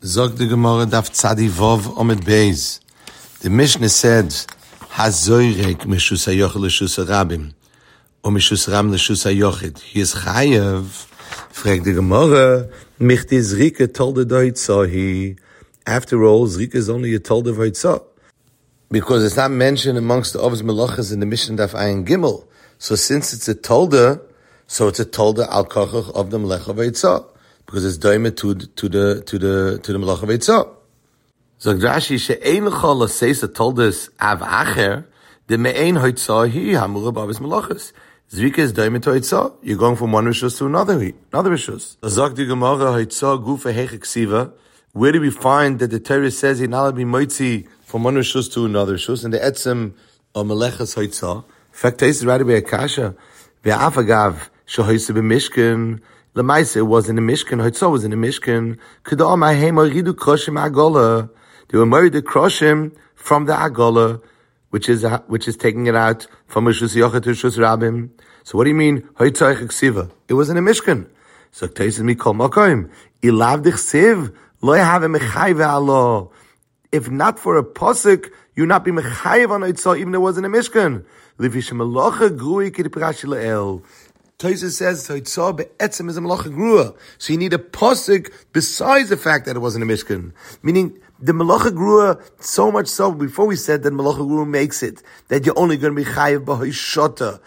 Zog the Gemara daf tzadi vov omed beis. The Mishnah said, Hazoyrek meshus hayochid l'shus harabim, or meshus ram l'shus hayochid. He is chayev. Frag the Gemara, michti zrike tolde doitzahi. After all, zrike is only a tolde voitzah. Because it's not mentioned amongst the Ovos Melachas in the Mishnah daf Ayin Gimel. So since it's a tolde, so it's a tolde al kochach of the Melecha voitzah. Because it's doime to the Melacha Veitzah. So Rashi she'ein l'chol l'seisa told us av acher the me'ein hoitzah hi hamura b'avis melachas. Zrika is doime to hoitzah. You're going from one rishus to another rishus. Zok the Gemara hoitzah gufa hechek siva. Where do we find that the Torah says you're not allowed to be moitzi from one rishus to another rishus? And the etzem of melechas hoitzah. In fact, this is right away a kasha. Ve'afagav shehoyse b'mishkan. Lamaisa, it was in the Mishkan. Hoitzah was in the Mishkan. Kedam ahem oridu kroshim agola. They were married the kroshim from the agola, which is taking it out from Rishus Yochid to Rishus Rabim. So what do you mean hoitzah eksiva? It was in the Mishkan. So Taisus mikol makom ilav dichsiv lo have a mechayiv Allah. If not for a posuk, you not be mechayiv on hoitzah, even though it was in the Mishkan. Livishem alocha grui k'diprashi la'el. Taisus says hoitzah be'etzem is a malacha grua. So you need a posuk besides the fact that it wasn't a mishkan. Meaning the malacha grua, so much so, before we said that malacha grua makes it, that you're only going to be chayiv b'hoishota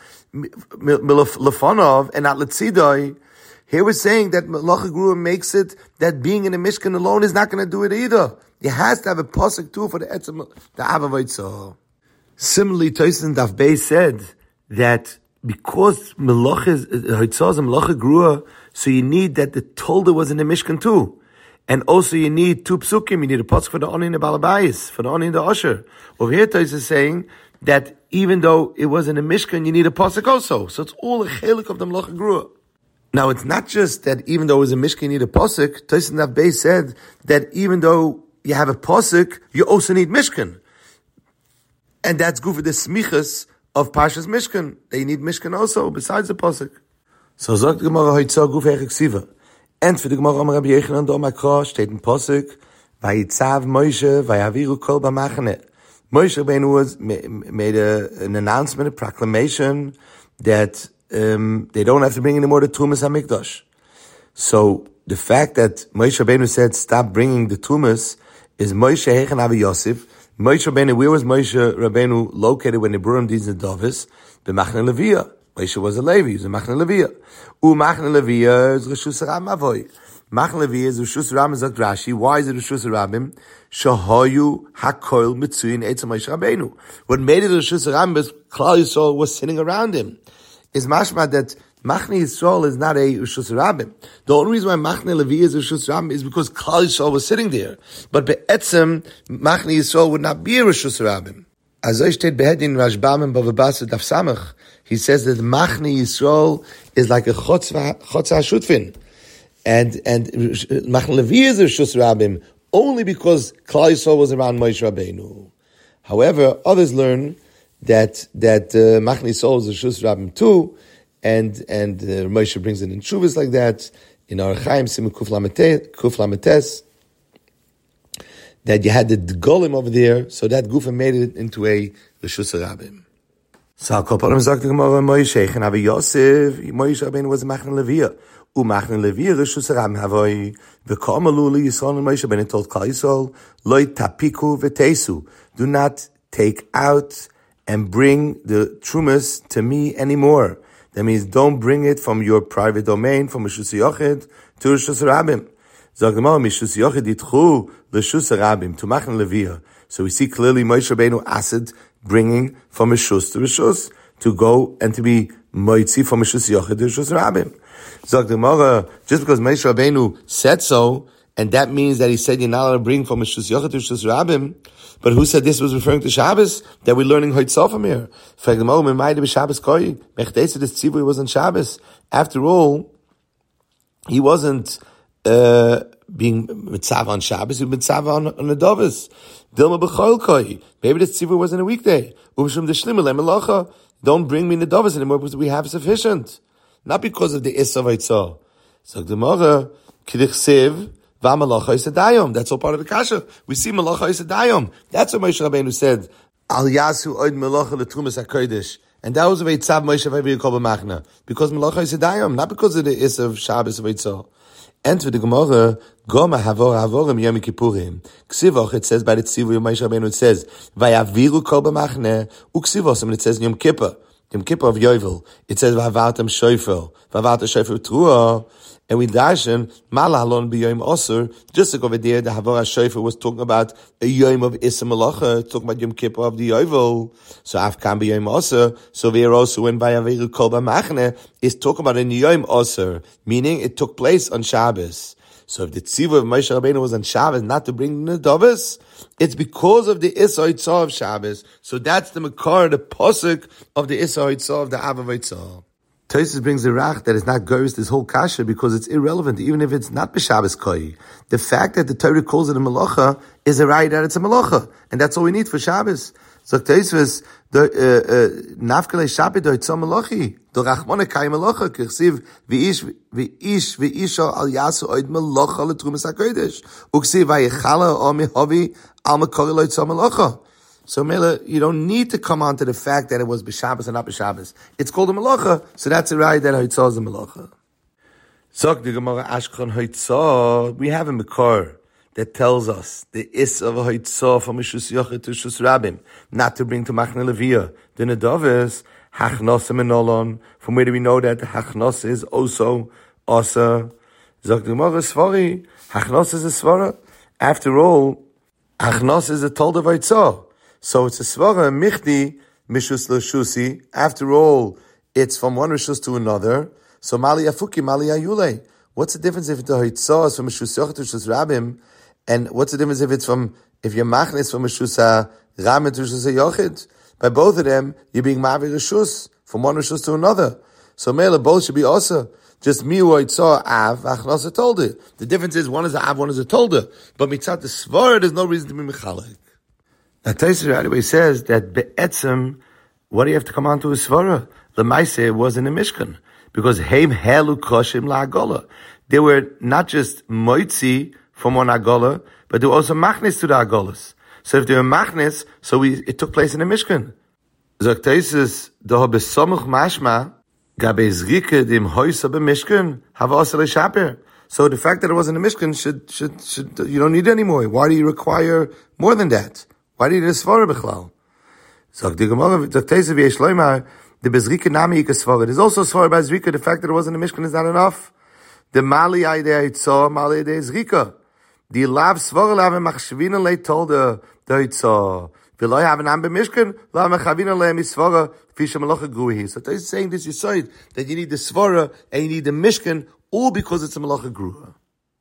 lefanov and not letzidoi. Here we're saying that malacha grua makes it that being in a mishkan alone is not going to do it either. You has to have a posuk too for the etzem, the ava. Similarly, Taisus and Daf Beis said that because hoitzah is a melacha grua, so you need that the tolda was in the Mishkan too. And also you need two psukim, you need a pasuk for the oni and the balabais, for the oni and the usher. Over here Taisus is saying that even though it was in the Mishkan, you need a pasuk also. So it's all a chelik of the melacha grua. Now it's not just that even though it was a Mishkan, you need a pasuk. Taisus and Daf Beis said that even though you have a pasuk, you also need Mishkan. And that's good for the smichas of Parshas Mishkan. They need Mishkan also, besides the Pasuk. So sagt die Gemara hoitzah guf hechek siva. And for the Gemara Rabbi Yechanan do Makra steht in Pasuk, Vayitzav Moshe vayaviru kol b'machane. Moshe Rabbeinu was made an announcement, a proclamation that they don't have to bring anymore the Tumas HaMikdash. So the fact that Moshe Rabbeinu said stop bringing the Tumas is Moshe Hechen Avi Yosef. Moshe Rabbeinu, where was Moshe Rabbeinu located when they brought him these Nedavis? The Machne Leviyah. Moshe was a Levi, he was a Machne Leviyah. Machne Leviyah is Rishus Ram Avoy. Machne Leviyah is Rishus Ram Zak Rashi. Why is it Rishus Rabim? Shahoyu Hakoil Mitzuyin Eitz Moshe Rabbeinu. What made it Rishus Ram is Klal Yisrael was sitting around him. Is mashma that Machne Yisrael is not a Rishus Rabim. The only reason why Machne Levi is Rishus Rabim is because Klal Yisrael was sitting there. But be'etzem, Machne Yisrael would not be a Rishus Rabim. As I stated behedin Rashbam and Bava Basra Daf Samach, he says that Machne Yisrael is like a Chotz HaShutfin. And Machne Levi is a Rishus Rabim only because Klal Yisrael was around Moshe Rabbeinu. However, others learn that Machne Yisrael is a Rishus Rabim too, and Moshe brings it in Shuvas like that, in our Chaim, Siman Kuf Lametes, that you had the Golim over there, so that Gufa made it into a Rishus Rabim. So Al Kol Panim sagt the Gemara, Moshe, and Avi Yosef, Moshe Rabbeinu was a Machne Leviyah. Machne Leviyah, Rishus Rabim Havoi, V'Ka'amalu Li Yisrael, and Moshe Rabbeinu told Klal Yisrael, Loi tapiku v'tesu, do not take out and bring the Trumas to me anymore. That means don't bring it from your private domain, from Rishus Yochid to Rishus Rabim. Zog the Gemara, Rishus Yochid ditchu Rishus Rabim to Machne Leviyah. So we see clearly Moshe Rabbeinu asked bringing from Rishus to Rishus to go and to be moitzi from Rishus Yochid to Rishus Rabim. Zog the Gemara, just because Moshe Rabbeinu said so, and that means that he said you're not allowed to bring from Rishus Yochid to Rishus Rabim. But who said this was referring to Shabbos? That we're learning hoitzah from here. He was on Shabbos. After all, he wasn't being mitzav on Shabbos, he was mitzav on the Dovis. Dilma b'chol koi. Maybe the tzivur wasn't a weekday. Don't bring me the Dovis anymore because we have sufficient. Not because of the Issa of Hoitzah. So the Gemara, Kidich Siv, V'amalacha is a dayom. That's all part of the kasha. We see malacha is a dayom. That's what Moshe Rabbeinu said. Al yasu oid malacha letrumas hakodesh. And that was a way tzav Moshe Rabbeinu kol b'machna. Because malacha is a dayom, not because of the is of Shabbos of Eitzah. Enter the Gemara, Goma havorim Yom Kippurim. Ksivos, it says by the Tzivu of Moshe Rabbeinu, it says, Vayaviru kol b'machne, uksivos, and it says Yom Kippur. Yom Kippur of Yovel. It says, Vavartam shofar. Vavartam shofar truah. And we darshan, Malahalon b'yom osur, just like over there, the Havara shofar was talking about a yom of Issa Malacha, talking about Yom Kippur of the Yovel. So Afkan b'yom osur, so we are also when Vayaviru kol b'machne is talking about a yom osur, meaning it took place on Shabbos. So if the tziva of Moshe Rabbeinu was on Shabbos not to bring the nedavos, it's because of the Issa Eitzah of Shabbos. So that's the makar, the posuk of the Issa Eitzah of the Av Eitzah. Tosfos brings the rach that is not goris this whole kasha because it's irrelevant, even if it's not b'Shabbos koi. The fact that the Torah calls it a malacha is a right that it's a malacha, and that's all we need for Shabbos. So Tosfos, nafkele Shabbat doitzah malachi, do rachmona kai malacha kirsiv v'isha al yasu oid malacha letrumas hakodesh uksiv vayichala o mihavi al makori loitzah malacha. So, Mela, you don't need to come on to the fact that it was b'Shabbos and not b'Shabbos. It's called a malacha, so that's a right that Haitzah is a malacha. Zok the Gemara Ashkon Haitzah, we have a makor that tells us the is of a Haitzah from Mishus Yochid to Shus Rabim, not to bring to Machne Leviyah. The Nedavis, Hachnos Menolon, from where do we know that Hachnos is also Asa? Zok the Gemara Svari, Hachnos is a Svara. After all, Hachnos is a told of Haitzah. So it's a svara michdi mishus l'shusi. After all, it's from one rishus to another. So mali afuki mali ayule. What's the difference if the haitzah is from mishus yochid to mishus rabim, and what's the difference if it's from if your machne is from mishus rabim to mishus yochid? By both of them, you're being ma'avir rishus from one rishus to another. So mele both should be also. Just mi haitzah av achnasa told it. The difference is one is a av, one is a tolda. But mitzat the svara, there's no reason to be mechalek. Now, Tosfos right away says that be'etzem, what do you have to come on to a svara? The Maaseh was in the Mishkan. Because heim helu koshim la'agola. They were not just moitzi from one agola, but they were also machnes to the agolas. So if they were machnes, so it took place in the Mishkan. Zok Tosfos, doho besomuch mashma, gabe zrike dim hoysa be'mishkan, hava osel shaper. So the fact that it was in the Mishkan should you don't need it anymore. Why do you require more than that? Why did you svara b'chlal? So the Gemara, the Tosfos v'yesh loymar, the bezrika nami ika svara. There's also svara by zrika. The fact that it wasn't a mishkan is not enough. The mali ayde hitzah, mali ayde zrika. The lav svara lav machshvina le told the hitzah. V'lo have an am b'mishkan, lav mechavina le misvara fisha malacha gruhi. So Tosfos is saying this yisoid that you need the svara and you need the mishkan all because it's a malacha gruha.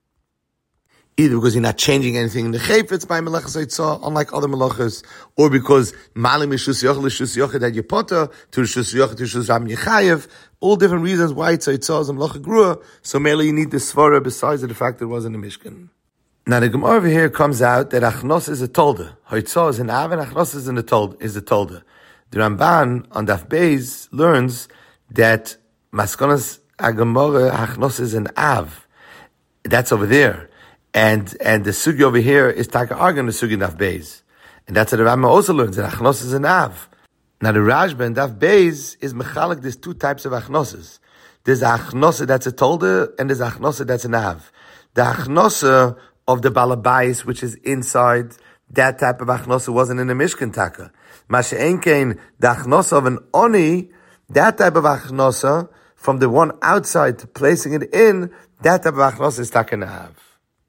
Either because you're not changing anything in the chayfetz by melachas haitzah, unlike other melachas, or because malim mishus yochid l'shus yochid had yepota to l'shus yochid to l'shus ram yechayev. All different reasons why it's haitzah is a melacha grua. So mainly you need the svara besides the fact that it wasn't a mishkan. Now the Gemara over here comes out that achnos is a tolda, haitzah is an av, and achnos is a tolda. The Ramban on Daf Beis learns that maskonas agamora achnos is an av. That's over there. And the sugi over here is taka argan the sugi in Daf Beis. And that's what the Rambam also learns, that achnos is an av. Now the Rashba in Daf Beis is mechalik, there's two types of achnoses. There's achnosa that's a tolda, and there's achnosa that's an av. The achnosa of the balabais, which is inside, that type of achnosa wasn't in the Mishkan taka. Masha'enkein, the achnosa of an oni, that type of achnosa, from the one outside to placing it in, that type of achnosa is taka an av.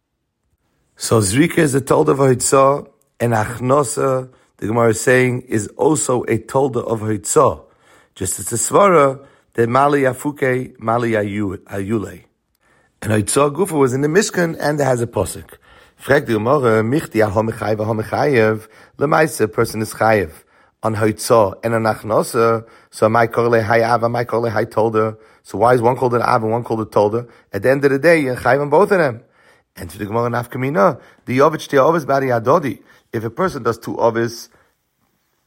So Zrika is a tolda of Haitzah, and Achnosa, the Gemara is saying, is also a tolda of Haitzah. Just as a svara, that Mali Afuke, Mali Ayule. And Haitzah Gufa was in the Mishkan, and it has a posuk. Frag the Gemara, Michti HaHomechayev HaHomechayev, Lemaise, a person is chayev on Haitzah and on Achnosa, so am I called a Hayav, am I called a Haytolda? So why is one called an Av and one called a Tolda? At the end of the day, you're chayev on both of them. And to the Gemara Nafkamina, the Ovich Tia Ovis Bari Adodi. If a person does two Ovis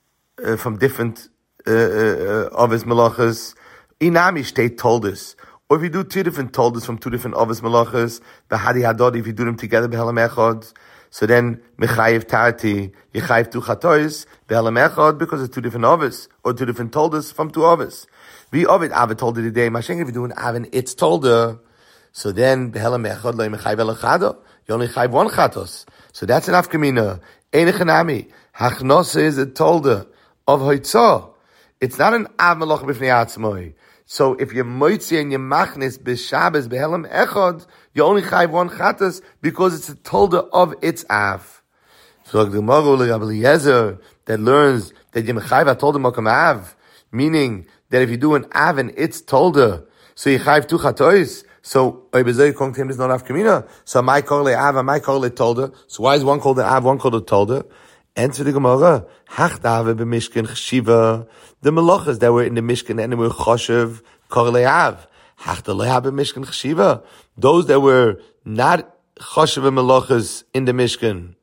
from different Ovis Malachas, Inami State told us, Or if you do two different toldas from two different Avos Malachas, Behadi Hadodi, if you do them together, Behelam Echad, so then Mechayiv Tarti, Yechayiv Tu Chatois, Behelam Echad, because it's two different Avos, or two different toldas from two Avos. We Ovid Ava told it today, Mashen, if you do an Avin, it's tolda, so then Behelam Echad, Lo Mechayiv Elachado, you only chayiv one Chatos. So that's an Afkamina. Einechanami, Hachnosa is a tolda of Hoitzah. It's not an Av Malach B'fnei Atzmoi. So if you're moitzi and you're machnis b'Shabbos behelam echad, you only chayv one chatas because it's a tolda of its av. So the Gemara Rabbi Eliezer that learns that you mechayv a tolda makam av, meaning that if you do an av and it's tolda, so you chayv two chatois. So oibezei kong tim is not av kamina. So my call le av, my call le tolda. So why is one called the av, one called the tolda? Answer the Gemara. Hachtave b'mishkan chshiva. The melachas that were in the mishkan and they were choshev korle av. Hachtaleha b'mishkan chshiva. Those that were not choshev and melachas in the mishkan,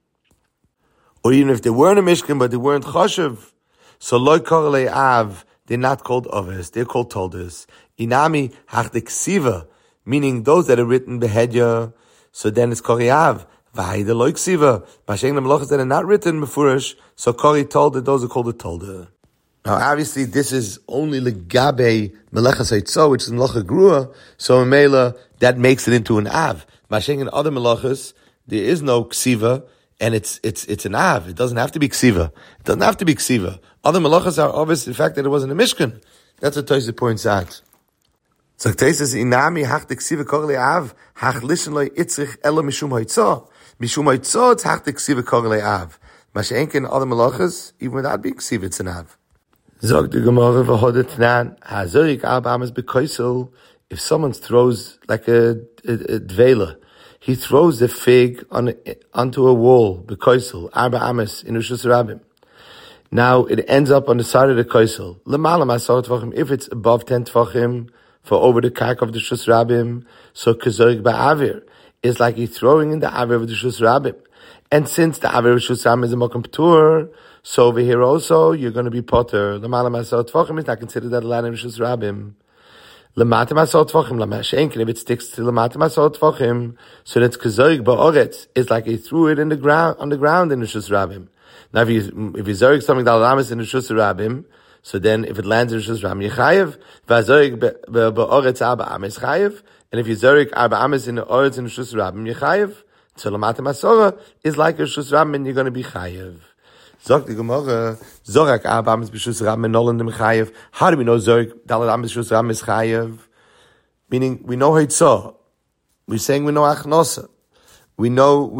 or even if they were in the mishkan but they weren't choshev, so loy korle av, they're not called oves. They're called toldas. Inami hachte ksiva, meaning those that are written behedya. So then it's korle av. V'haida loy ksiva. B'asheng the melachas that are not written befurish, so kori told that those are called the tolda. Now, obviously, this is only legabe melechas haitzah, which is melacha grua. So in Mela, that makes it into an av. B'asheng in other melachas, there is no ksiva, and it's an av. It doesn't have to be ksiva. It doesn't have to be ksiva. Other melachas are obvious the fact that it wasn't a mishkan. That's what Tosfos points out. So Tosfos inami hach de ksiva korle av hach lishon loy itzrich ela mishum haitzah. Mishum haitzah it's hach de ksiva korle av. Mashenken in other melachas, even without being ksiva, it's an av. Zog the Gemara v'hodet nan hazorik arba amas bekoisel. If someone throws like a dvela, he throws a fig onto a wall bekoisel arba amas in Rishus Rabbim. Now it ends up on the side of the koisel. L'mala masor tvachim. If it's above 10 tvachim for over the kark of the Rishus Rabbim, so kazorik ba'avir is like he's throwing in the avir of the Rishus Rabbim. And since the avir of Rishus Rabbim is a mokum p'tur, so over here also, you're going to be potter. L'mala masor tvachim is not considered that land in Rishus Rabbim. L'mata masor tvachim, l'mashenkin, if it sticks to l'mata masor tvachim, so that's kazorik ba'oretz. It's like he threw it in the ground, on the ground in Rishus Rabbim. Now if you zorik something that alamas in Rishus Rabbim, so then if it lands in Rishus Rabbim, Yechayev. V'azorik ba'oretz arba ames chayev. And if you zorik arba ames in the oretz in Rishus Rabbim, Yechayev. So l'mata masora is like Rishus Rabbim, and you're going to be chayev. Zog the Gemara, zorak arba ames b'Rishus Rabbim nol in the chayev. How do we know zorik dalat ames Rishus Rabbim is chayev? Meaning we know haitzah. We're saying we know achnosa. We know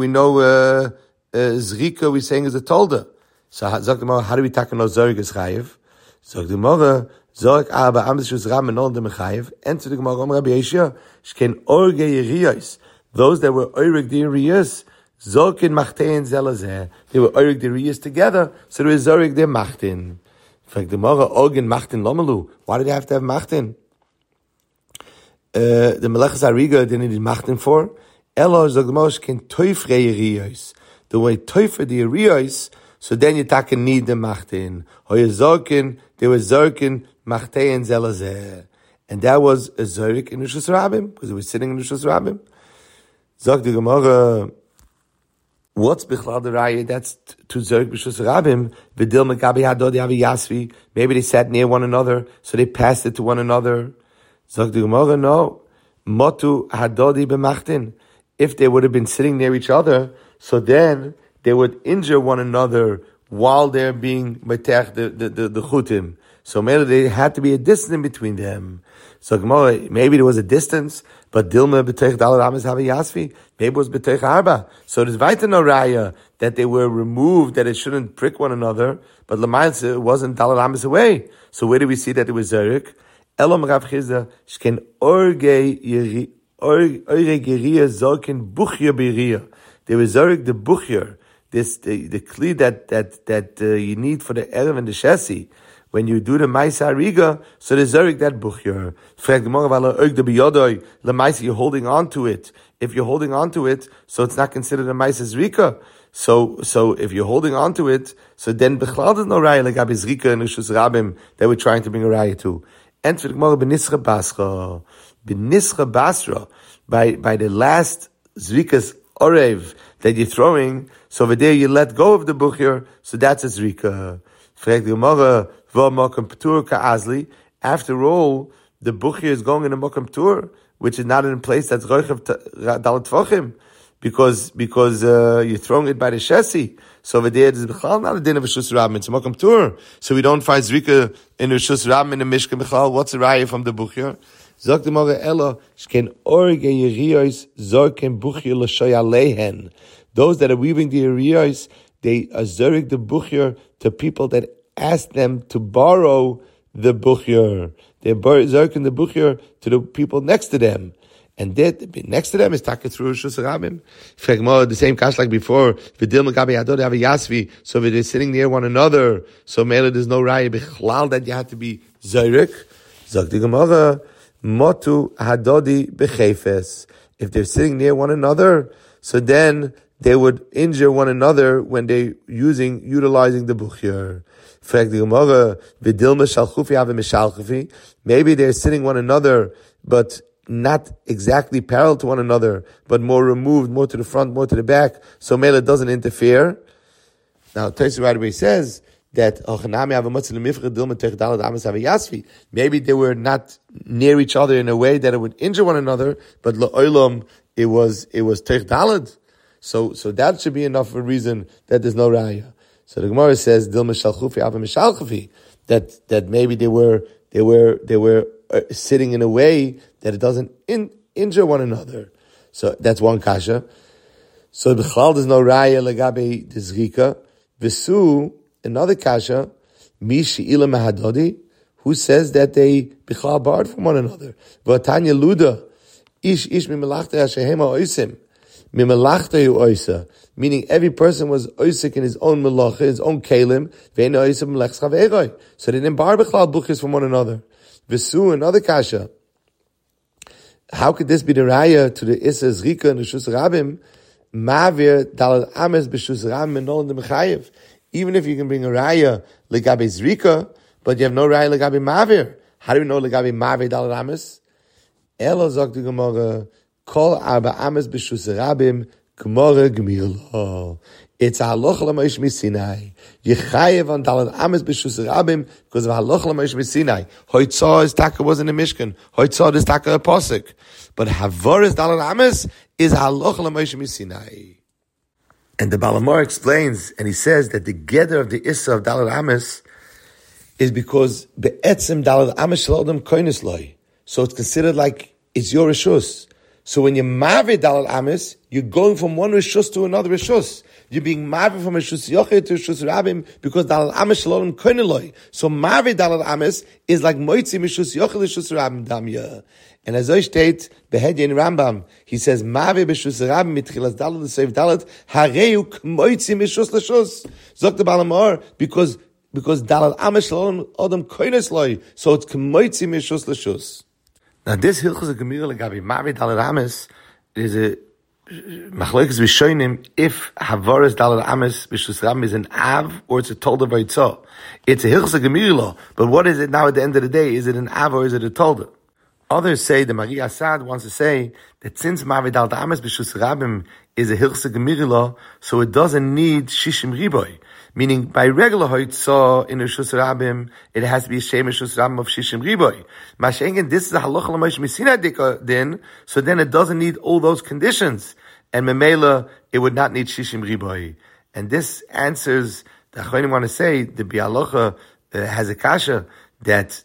zrika. We're saying is a tolda. So zog the Gemara, how do we take no zorik is chayev? Zog the Gemara, zorak arba ames Rishus Rabbim nol in the chayev. Enter the Gemara, Rabbi Yeshua, shken orge yeriyos. Those that were oirig the yeriyos. Zokin machtein zelazeh. They were oirig the riyas together, so there was zorig the machtin. In fact, the Gemara ogin machtin lomalu. Why did they have to have machtin? The melechas ariga they needed machtin for. Elo zog the Gemara can toifre riyos. The way toifre the riyos, so then you take need the machtin. Hoye zokin, they were zokin machtein zelazeh, and that was a zorik in Rishus Rabbim because they were sitting in Rishus Rabbim. Zog the Gemara. What's bichlal the raya? That's to zorik b'Rishus Rabbim. V'dil megabi hadodi avi yasvi. Maybe they sat near one another, so they passed it to one another. Zog the Gemara, no. Motu hadodi b'machtin. If they would have been sitting near each other, so then they would injure one another while they're being metech the chutim. So maybe there had to be a distance between them. So Gemara, maybe there was a distance, but Dilma b'teich dalad ames havi yasvi. Maybe it was b'teich arba. So there's weiter no raya that they were removed, that it shouldn't prick one another. But l'mayis it wasn't dalad ames away. So where do we see that it was zerik? Elam Rav Chizda shken orge yeriya zokin buchya b'riya. They were zerik the buchya, the kli that you need for the erev and the shesi. When you do the Maisa Riga, so the Zerik that Buchyer. You're holding on to it. If you're holding on to it, so it's not considered a Maisa Rika. So if you're holding on to it, so then Bechlal there's no Raya like Abis Rika and Rishus Rabbim that we're trying to bring a Raya to. Enter the Gemara B'Nisra Bascha. b'nischa basra, by the last zrikas orev that you're throwing, so over there you let go of the buchir, so that's a zrika. After all, the buchir is going in a mokam tur, which is not in a place that's roichav dalat tvachim, because you're throwing it by the shesi. So over there, there's not a din of a shus rabim, it's a mokam tur. So we don't find zrika in a shus rabim in a mishkan b'chal. What's the raya from the buchir? Zok the Mora Ella, shken orge yeriyos zorken buchir l'shoya lehen. Those that are weaving the yeriyos, they azurg the buchir to people that ask them to borrow the buchir. They're zurking the buchir to the people next to them. And that next to them is taken through Shus Rabim. The same kash like before. V'dil megabe yadod have a yasvi. So they're sitting near one another. So mele there's no raya bichlal that you have to be zurek. Zok the Gemara, motu hadodi bechefes. If they're sitting near one another, so then they would injure one another when they utilizing the buchir. Maybe they're sitting one another, but not exactly parallel to one another, but more removed, more to the front, more to the back, so Mela doesn't interfere. Now, Tosfos right away says that maybe they were not near each other in a way that it would injure one another, but la'olam it was teich dalad. So that should be enough of a reason that there's no raya. So the Gemara says dil mishalchufi ava mishalchufi, that maybe they were sitting in a way that it doesn't injure one another. So that's one kasha. So b'chlal there's no raya legabe dezrika. V'su another kasha mi she'ila mahadodi, who says that they b'chlal borrowed from one another. V'atanya luda ish mimelachta hashehema oisim. Meaning every person was oisik in his own melacha, his own kalim. So they didn't bar b'chlal buchis from one another. V'su another kasha. How could this be the raya to the Issa Zrika and the Shus Rabim? Mavir dalal ames b'Shus Rabim and no in the mechayev. Even if you can bring a raya legabe Zrika, but you have no raya legabe Mavir. How do we know legabe Mavir dalal ames? Elo zok the Gemara. Kol arba ames b'Shus Rabim Gemara Gemila. It's a halacha l'Moshe Sinai. Yechayev on dalad ames b'Shus Rabim because of halacha l'Moshe Sinai. Hoitzah is taka wasn't a mishkan. Hoitzah is taka a posik. But havoris dalad ames is halacha l'Moshe Sinai. And the Balamor explains, and he says that the gather of the Issa of dalad ames is because be'etzim dalad ames shalodam koines loy. So it's considered like it's your rishus. So when you're maveh dalal ames, you're going from one rishus to another rishus. You're being maveh from rishus yochid to rishus rabim because dalal ames shalom koineloi. So maveh dalal ames is like moitzi rishus yochid rishus rabim damya. And as I state behedya in Rambam, he says maveh rishus rabim mitchilas dalal l'seif dalat hareu kmoitzi rishus l'shus. Zok the Balamor because dalal ames shalom odam koinesloi. So it's kmoitzi rishus l'shus. Now this hilchos gemira legabi mavi dalad ames is a machlokes rishonim if havaras dalad ames b'shus rabim is an av or it's a tolda v'yitzah. It's a hilchos gemira law, but what is it now at the end of the day? Is it an av or is it a tolda? Others say the Maria Assad wants to say that since mavi dalad ames b'shus rabim is a hilchos gemira law, so it doesn't need shishim riboy. Meaning, by regular hoitzah in Rishus Rabim, it has to be a shem Rishus Rabim of Shishim Riboy. Mashengen, this is a halacha l'Moshe Sinai din, so then it doesn't need all those conditions. And Memela, it would not need Shishim Riboy. And this answers, the Achronim want to say, the Bialocha has a kasha, that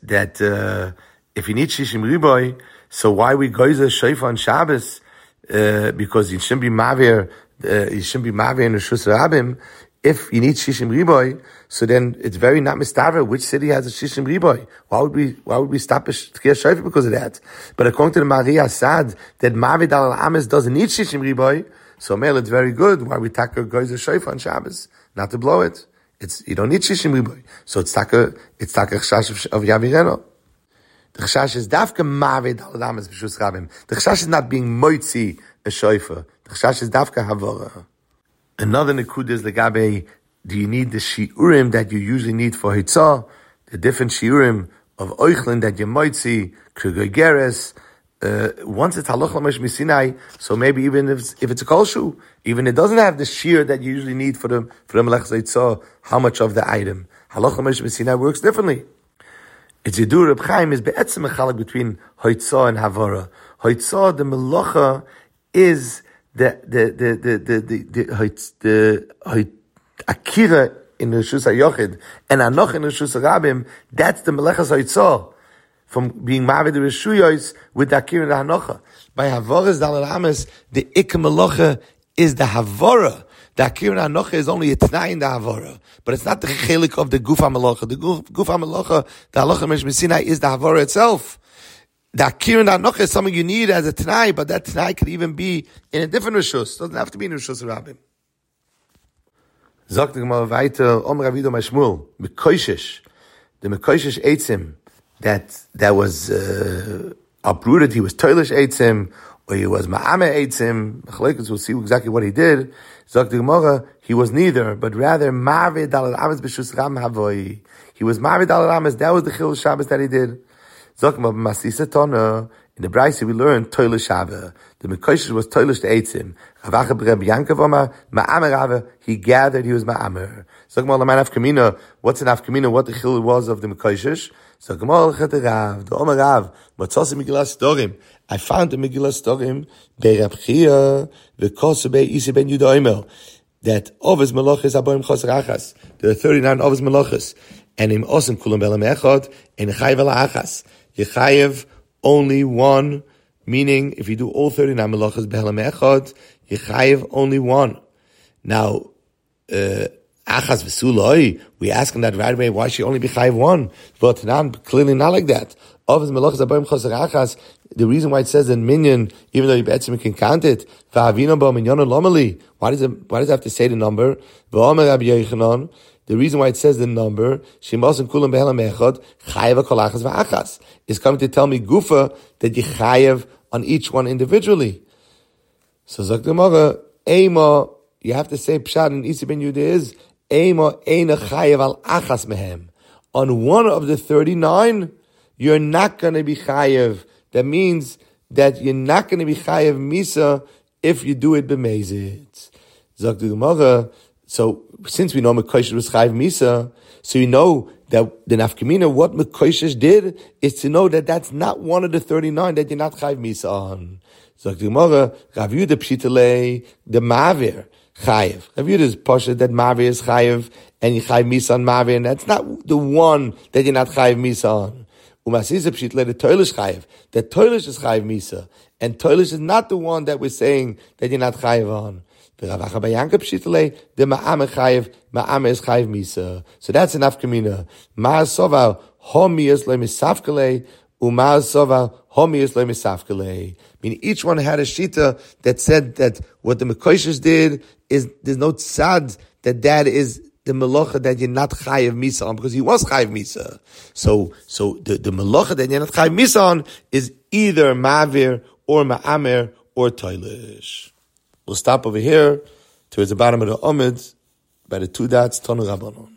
if you need Shishim Riboy, so why we goizer shofar on Shabbos, because you shouldn't be mavir in Rishus Rabim. If you need Shishim Riboy, so then it's very not mistaver which city has a Shishim Riboy. Why would we stop a Tkiyah Shofar because of that? But according to the Maria Assad, that Mavid al Ames doesn't need Shishim Riboy, so Mel, it's very good. Why we taka goes a Shofar on Shabbos? Not to blow it. You don't need Shishim Riboy. So it's taka Chashash of Yavireno. The Chashash is dafka Mavid al Ames b'Shus Rabim. The Chashash is not being moitzi a Shofar. The Chashash is dafka Havora. Another nikud is legabe, do you need the shiurim that you usually need for hitzah, the different shiurim of oichlin that you might see, krigogeres, once it's halacha l'Moshe Sinai, so maybe even if it's a kol shu, even it doesn't have the shear that you usually need for the melech zaitzah, how much of the item. Halacha l'Moshe Sinai works differently. It's Yidur Reb Chaim is be'etzem mechalek between hoitzah and havara. Hoitzah, the melacha, is the akira in the Rishus HaYochid and anoch in the Rishus HaRabim. That's the melechas hoitzah, from being ma'avid the Rishuyos with the akira and the hanocha. By havaras dalal ames, the ikka melacha is the havara. The akira and hanocha is only a t'nai in the havara, but it's not the chelik of the guf hamelacha. The guf hamelacha, the halacha l'Moshe Sinai, is the havara itself. The akira and hanocha is something you need as a t'nai, but that t'nai could even be in a different rishus. It doesn't have to be in Rishus HaRabim. Sagt the Gemara weiter, Omer Avido Mashmul, Mekoishesh, the Mekoishesh Eitzim, that was uprooted, he was Toilish Eitzim, or he was Ma'ame Eitzim, we'll see exactly what he did. Sagt the Gemara, he was neither, but rather Ma'avid Dalal Ames B'Shus Ram Havoi. He was Ma'avid Dalal Ames, that was the Chil Shabbos that he did. Sagt the Masisa Tona, in the Brayse we learned Toilish Shava. The Mekoishesh was Toilish to Eitzim. Ravacha B'Reb Yankov Omar, Ma'amer Rava, he gathered, he was Ma'amer. So Gemara Laman Afkamina, what's an Afkamina, what the Chil was of the Mekoishesh? So Gemara Chet Rav, the Omer Rav, Matzos Megillas Storim. I found the Megillas Storim, Be'Rab Chia, V'Kos Be'Isi Ben Yudah Omer, that Ovis Melachis Aboim Chos Rachas. There are 39 Ovis Melachis. And im Osim Kulam Belam Echad, and Chayev Ala Achas. Yechayev only one, meaning if you do all 39 melachas behelam echad, you chayev only one. Now, achas v'suloi, we ask him that right away, why should you only be chayev one? But clearly not like that. Of his melachas abayim chosar achas, the reason why it says in minyan, even though you betzim can count it, v'avino bo minyan lomali, why does it have to say the number? V'omer Rabbi Yochanan, the reason why it says the number, Shimosim Kulam Behelam Echad, Chayev Kol Achas V'Achas, is coming to tell me Gufa that you chayev on each one individually. So Zok Gemara, Eima, you have to say Pshat in Isi Ben Yehuda is Eima Eina Chayev Al Achas Mehem. On one of the 39, you're not going to be chayev. That means that you're not going to be chayev Misa if you do it b'mezit. Zok Gemara. So, since we know Mekoishesh was Chayev Misa, so we know that the Nafkamina, what Mekoishesh did, is to know that that's not one of the 39 that you're not Chayev Misa on. So, the Gemara, Rav Yehuda Pshitale, the Ma'avir, Chayev. Rav Yehuda is Pasha that Ma'avir is Chayev, and you Chayev Misa on Ma'avir, and that's not the one that you're not Chayev Misa on. Umasisa Pshitale, the Toilish Chayev. The Toilish is Chayev Misa, and Toilish is not the one that we're saying that you're not Chayev on. The Ma'amer Chayev, Ma'amer is Chayev Misa. So that's enough Kamina. Ma'as Soval, Homias Le Misafkale, Uma'as Soval, Homias Le Misafkale. Meaning each one had a shita that said that what the Mekoishesh did is, there's no tzad that is the melacha that you're not Chayev Misa on, because he was Chayev Misa. So the melacha that you're not Chayev Misa on is either Ma'avir or Ma'amer or Toilish. We'll stop over here towards the bottom of the Omid by the two dots, Tonu Rabbanon.